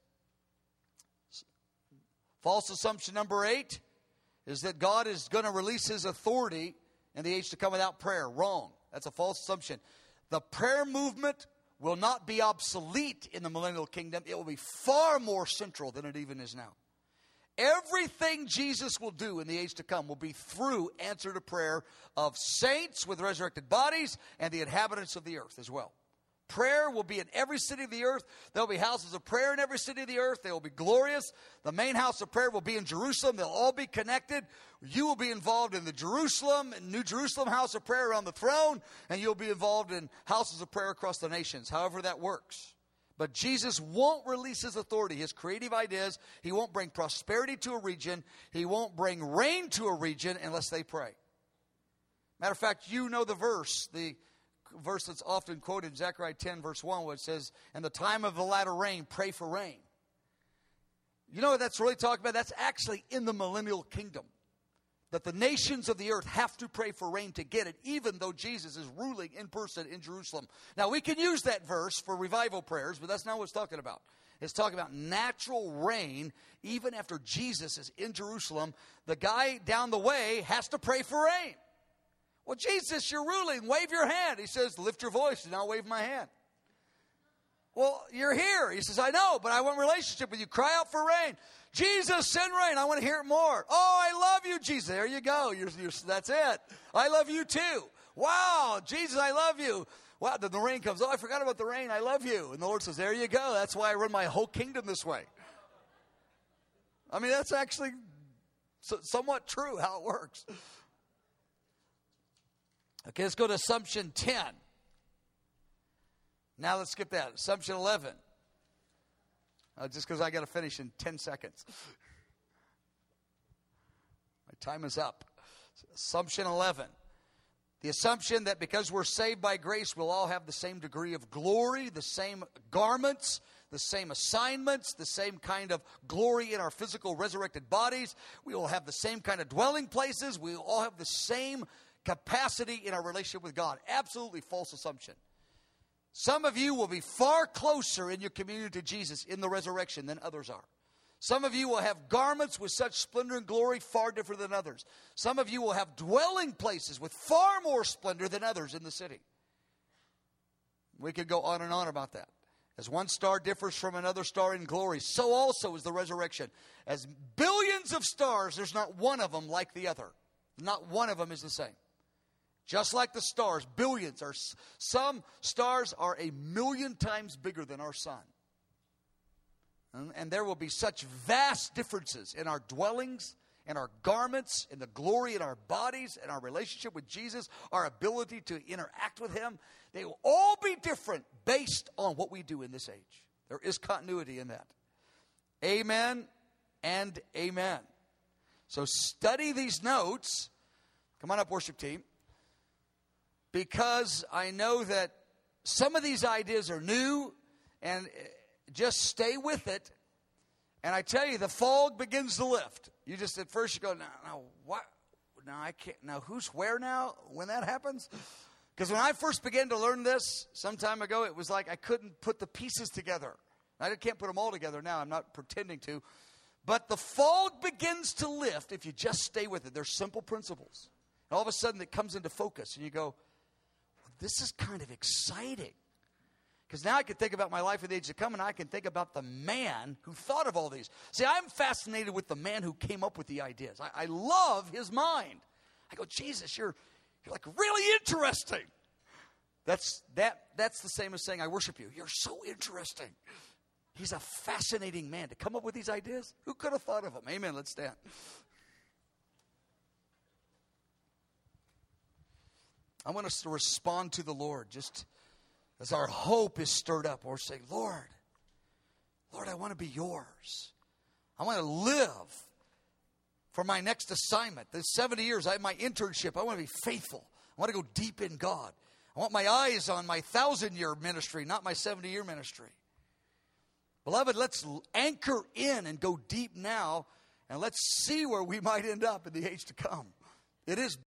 False assumption number 8 is that God is going to release his authority in the age to come without prayer. Wrong. That's a false assumption. The prayer movement will not be obsolete in the millennial kingdom. It will be far more central than it even is now. Everything Jesus will do in the age to come will be through answer to prayer of saints with resurrected bodies and the inhabitants of the earth as well. Prayer will be in every city of the earth. There will be houses of prayer in every city of the earth. They will be glorious. The main house of prayer will be in Jerusalem. They'll all be connected. You will be involved in the New Jerusalem house of prayer around the throne, and you'll be involved in houses of prayer across the nations, however that works. But Jesus won't release his authority, his creative ideas. He won't bring prosperity to a region. He won't bring rain to a region unless they pray. Matter of fact, the verse that's often quoted in Zechariah 10, verse 1, where it says, "In the time of the latter rain, pray for rain." You know what that's really talking about? That's actually in the millennial kingdom. That the nations of the earth have to pray for rain to get it, even though Jesus is ruling in person in Jerusalem. Now, we can use that verse for revival prayers, but that's not what it's talking about. It's talking about natural rain, even after Jesus is in Jerusalem. The guy down the way has to pray for rain. Well, Jesus, you're ruling. Wave your hand. He says, lift your voice, and I'll wave my hand. Well, you're here. He says, I know, but I want a relationship with you. Cry out for rain. Jesus, send rain. I want to hear it more. Oh, I love you, Jesus. There you go. That's it. I love you too. Wow, Jesus, I love you. Wow, then the rain comes. Oh, I forgot about the rain. I love you. And the Lord says, there you go. That's why I run my whole kingdom this way. That's actually somewhat true how it works. Okay, let's go to Assumption 10. Now let's skip that. Assumption 11. Just because I got to finish in 10 seconds. My time is up. Assumption 11. The assumption that because we're saved by grace, we'll all have the same degree of glory, the same garments, the same assignments, the same kind of glory in our physical resurrected bodies. We will have the same kind of dwelling places. We will all have the same capacity in our relationship with God. Absolutely false assumption. Some of you will be far closer in your communion to Jesus in the resurrection than others are. Some of you will have garments with such splendor and glory far different than others. Some of you will have dwelling places with far more splendor than others in the city. We could go on and on about that. As one star differs from another star in glory, so also is the resurrection. As billions of stars, there's not one of them like the other. Not one of them is the same. Just like the stars, billions are. Some stars are 1,000,000 times bigger than our sun. And there will be such vast differences in our dwellings, in our garments, in the glory in our bodies, in our relationship with Jesus, our ability to interact with Him. They will all be different based on what we do in this age. There is continuity in that. Amen and amen. So study these notes. Come on up, worship team. Because I know that some of these ideas are new, and just stay with it. And I tell you, the fog begins to lift. You just at first you go, now what? Now I can't. Now who's where now? When that happens? Because when I first began to learn this some time ago, it was like I couldn't put the pieces together. I can't put them all together now. I'm not pretending to. But the fog begins to lift if you just stay with it. They're simple principles. And all of a sudden it comes into focus, and you go, well, this is kind of exciting. Because now I can think about my life in the age to come, and I can think about the man who thought of all these. See, I'm fascinated with the man who came up with the ideas. I love his mind. I go, Jesus, you're like really interesting. That's the same as saying I worship you. You're so interesting. He's a fascinating man to come up with these ideas. Who could have thought of them? Amen. Let's stand. I want us to respond to the Lord just as our hope is stirred up, or say, Lord, I want to be yours. I want to live for my next assignment. The 70 years, I have my internship. I want to be faithful. I want to go deep in God. I want my eyes on my 1,000-year ministry, not my 70-year ministry. Beloved, let's anchor in and go deep now, and let's see where we might end up in the age to come. It is